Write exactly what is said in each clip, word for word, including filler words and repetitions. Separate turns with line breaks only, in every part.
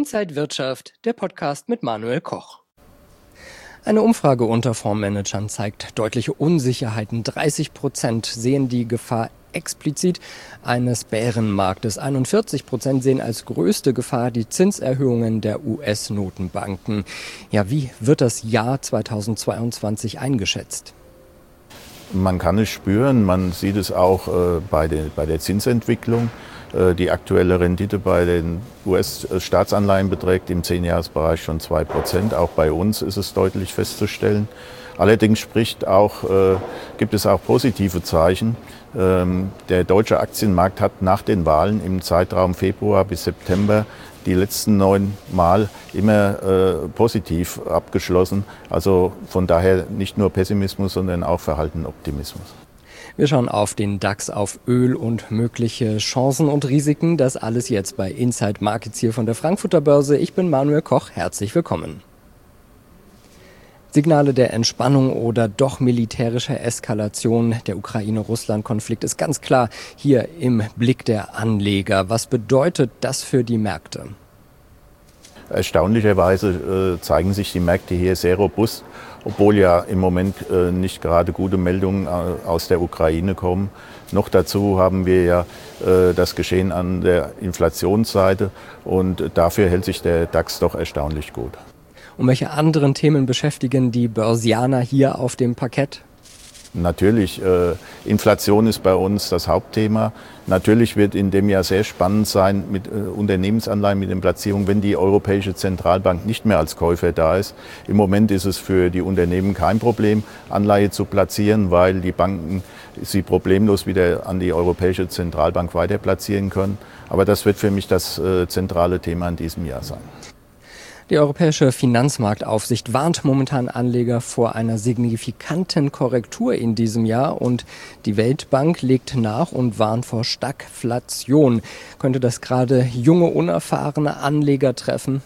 Inside Wirtschaft, der Podcast mit Manuel Koch. Eine Umfrage unter Fondsmanagern zeigt deutliche Unsicherheiten. dreißig Prozent sehen die Gefahr explizit eines Bärenmarktes. einundvierzig Prozent sehen als größte Gefahr die Zinserhöhungen der U S-Notenbanken. Ja, wie wird das Jahr zweitausendzweiundzwanzig eingeschätzt?
Man kann es spüren, man sieht es auch äh, bei, der, bei der Zinsentwicklung. Äh, die aktuelle Rendite bei den U S-Staatsanleihen beträgt im Zehnjahresbereich schon zwei Prozent. Auch bei uns ist es deutlich festzustellen. Allerdings spricht auch, äh, gibt es auch positive Zeichen. Ähm, der deutsche Aktienmarkt hat nach den Wahlen im Zeitraum Februar bis September die letzten neun Mal immer äh, positiv abgeschlossen. Also von daher nicht nur Pessimismus, sondern auch verhaltener Optimismus.
Wir schauen auf den DAX, auf Öl und mögliche Chancen und Risiken. Das alles jetzt bei Inside Markets hier von der Frankfurter Börse. Ich bin Manuel Koch, herzlich willkommen. Signale der Entspannung oder doch militärischer Eskalation. Der Ukraine-Russland-Konflikt ist ganz klar hier im Blick der Anleger. Was bedeutet das für die Märkte?
Erstaunlicherweise äh, zeigen sich die Märkte hier sehr robust, obwohl ja im Moment äh, nicht gerade gute Meldungen äh, aus der Ukraine kommen. Noch dazu haben wir ja äh, das Geschehen an der Inflationsseite und dafür hält sich der DAX doch erstaunlich gut.
Und welche anderen Themen beschäftigen die Börsianer hier auf dem Parkett?
Natürlich, äh, Inflation ist bei uns das Hauptthema. Natürlich wird in dem Jahr sehr spannend sein mit äh, Unternehmensanleihen, mit den Platzierungen, wenn die Europäische Zentralbank nicht mehr als Käufer da ist. Im Moment ist es für die Unternehmen kein Problem, Anleihe zu platzieren, weil die Banken sie problemlos wieder an die Europäische Zentralbank weiter platzieren können. Aber das wird für mich das äh, zentrale Thema in diesem Jahr sein.
Die Europäische Finanzmarktaufsicht warnt momentan Anleger vor einer signifikanten Korrektur in diesem Jahr und die Weltbank legt nach und warnt vor Stagflation. Könnte das gerade junge, unerfahrene Anleger treffen?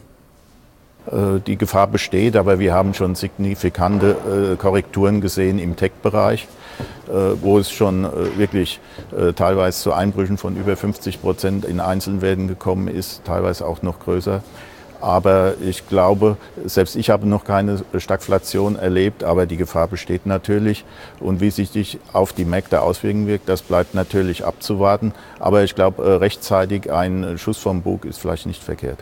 Die Gefahr besteht, aber wir haben schon signifikante Korrekturen gesehen im Tech-Bereich, wo es schon wirklich teilweise zu Einbrüchen von über fünfzig Prozent in Einzelwerten gekommen ist, teilweise auch noch größer. Aber ich glaube, selbst ich habe noch keine Stagflation erlebt, aber die Gefahr besteht natürlich. Und wie sich die auf die Märkte auswirken wird, das bleibt natürlich abzuwarten. Aber ich glaube, rechtzeitig ein Schuss vom Bug ist vielleicht nicht verkehrt.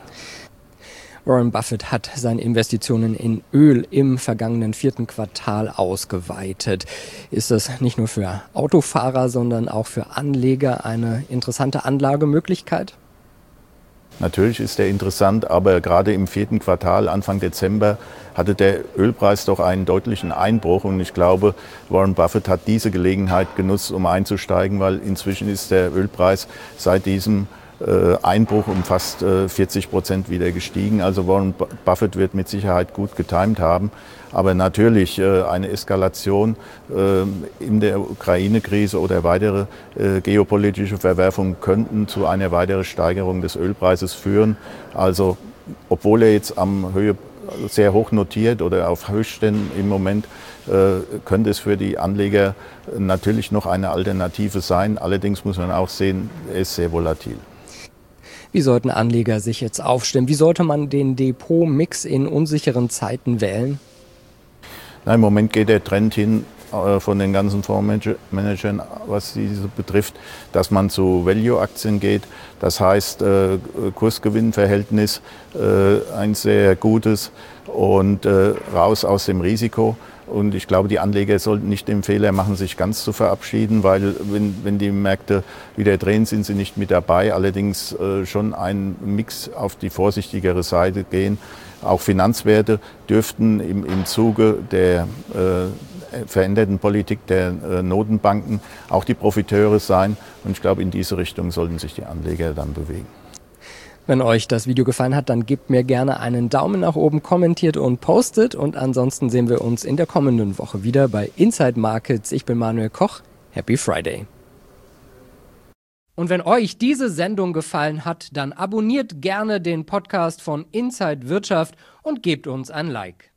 Warren Buffett hat seine Investitionen in Öl im vergangenen vierten Quartal ausgeweitet. Ist das nicht nur für Autofahrer, sondern auch für Anleger eine interessante Anlagemöglichkeit?
Natürlich ist der interessant, aber gerade im vierten Quartal, Anfang Dezember, hatte der Ölpreis doch einen deutlichen Einbruch. Und ich glaube, Warren Buffett hat diese Gelegenheit genutzt, um einzusteigen, weil inzwischen ist der Ölpreis seit diesem äh, Einbruch um fast äh, vierzig Prozent wieder gestiegen. Also Warren Buffett wird mit Sicherheit gut getimt haben. Aber natürlich äh, eine Eskalation äh, in der Ukraine-Krise oder weitere äh, geopolitische Verwerfungen könnten zu einer weiteren Steigerung des Ölpreises führen. Also obwohl er jetzt am Höhe sehr hoch notiert oder auf Höchstständen im Moment, äh, könnte es für die Anleger natürlich noch eine Alternative sein. Allerdings muss man auch sehen, er ist sehr volatil.
Wie sollten Anleger sich jetzt aufstellen? Wie sollte man den Depotmix in unsicheren Zeiten wählen?
Na, im Moment geht der Trend hin äh, von den ganzen Fondsmanagern, was diese betrifft, dass man zu Value-Aktien geht. Das heißt, äh, Kursgewinnverhältnis äh, ein sehr gutes und äh, raus aus dem Risiko. Und ich glaube, die Anleger sollten nicht den Fehler machen, sich ganz zu verabschieden, weil wenn, wenn die Märkte wieder drehen, sind sie nicht mit dabei. Allerdings äh, schon ein Mix auf die vorsichtigere Seite gehen. Auch Finanzwerte dürften im, im Zuge der äh, veränderten Politik der äh, Notenbanken auch die Profiteure sein. Und ich glaube, in diese Richtung sollten sich die Anleger dann bewegen.
Wenn euch das Video gefallen hat, dann gebt mir gerne einen Daumen nach oben, kommentiert und postet. Und ansonsten sehen wir uns in der kommenden Woche wieder bei Inside Markets. Ich bin Manuel Koch. Happy Friday. Und wenn euch diese Sendung gefallen hat, dann abonniert gerne den Podcast von Inside Wirtschaft und gebt uns ein Like.